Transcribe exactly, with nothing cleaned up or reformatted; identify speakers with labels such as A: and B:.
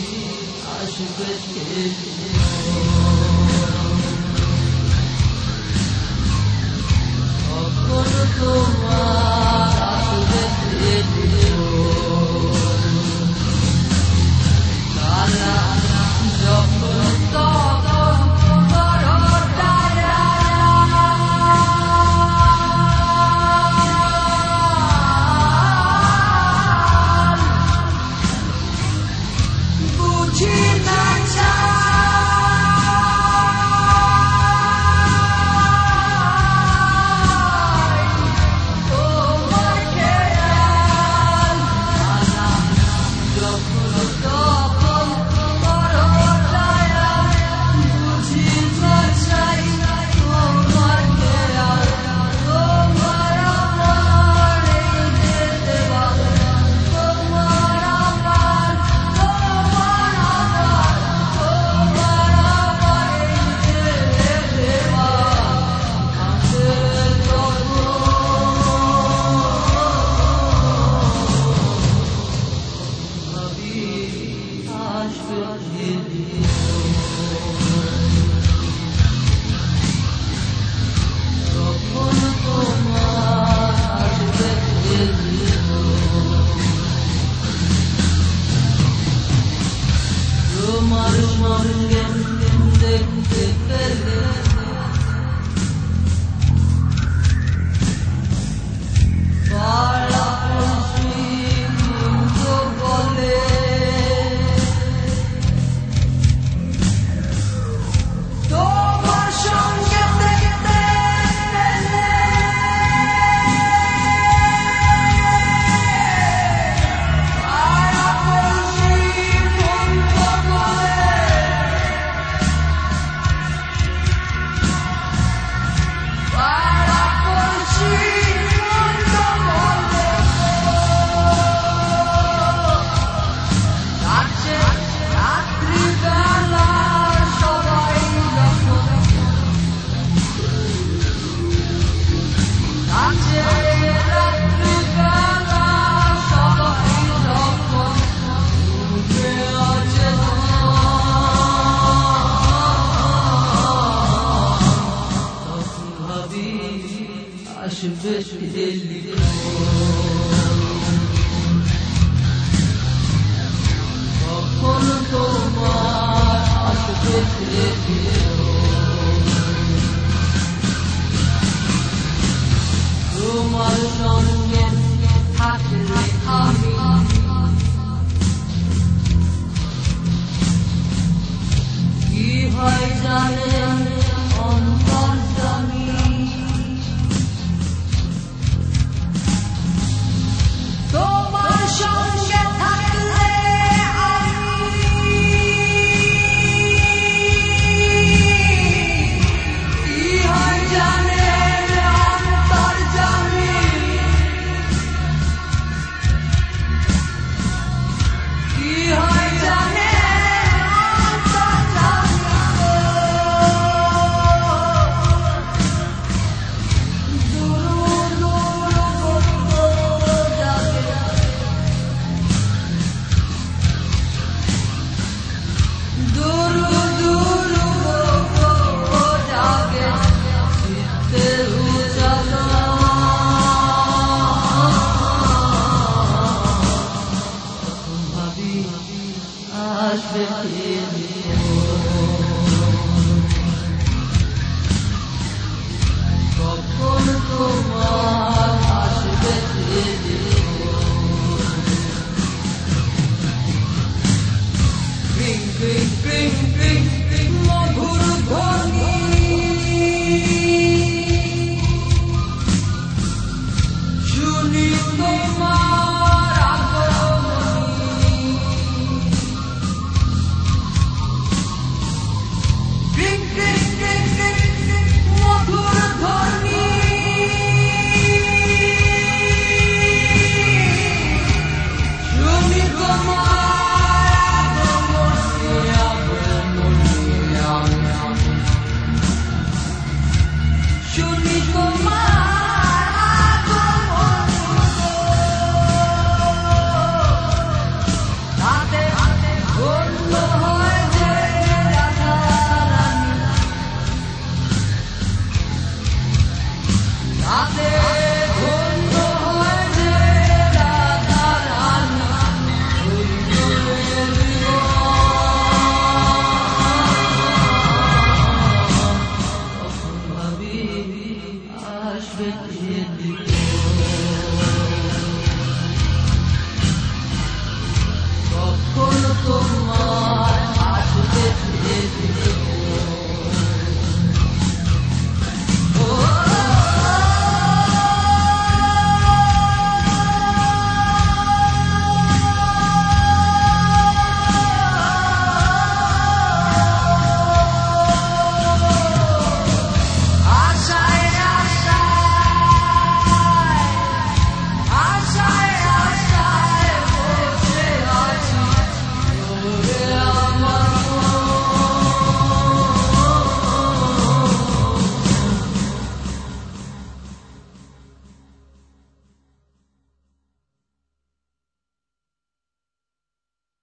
A: আসবে সেদিন কখন তোমার আসবে সেদিন কালা যখন তখন করো দয়া বুঝি না তোমার সঙ্গে দেখতে পেলে পাড়াপড়শি কিন্তু বলে তোমার সঙ্গে দেখতে পেলে পাড়াপড়শি কিন্তু বলে পাড়াপড়শি কিন্তু বলে কাছে রাত্রিবেলা সবাই যখন কাছে রাত্রিবেলা সবাই যখন উঠে আছে তখন ভাবি আসবে সেদিন কখন তোমার আসবে সেদিন তোমার সঙ্গে থাকলে আমি কি হয় জানেন অন্তর্যামী তোমার সঙ্গে থাকলে আমি কি হয় জানেন অন্তর্যামী কি হয় জানেন অন্তর্যামী দূর দূর কোথাও যাবে দূর দূর কোথাও যাবে চিত্তে উজালা তখন ভাবি আসবে সেদিন কখন তোমার আসবে সেদিন Ring, ring, ring.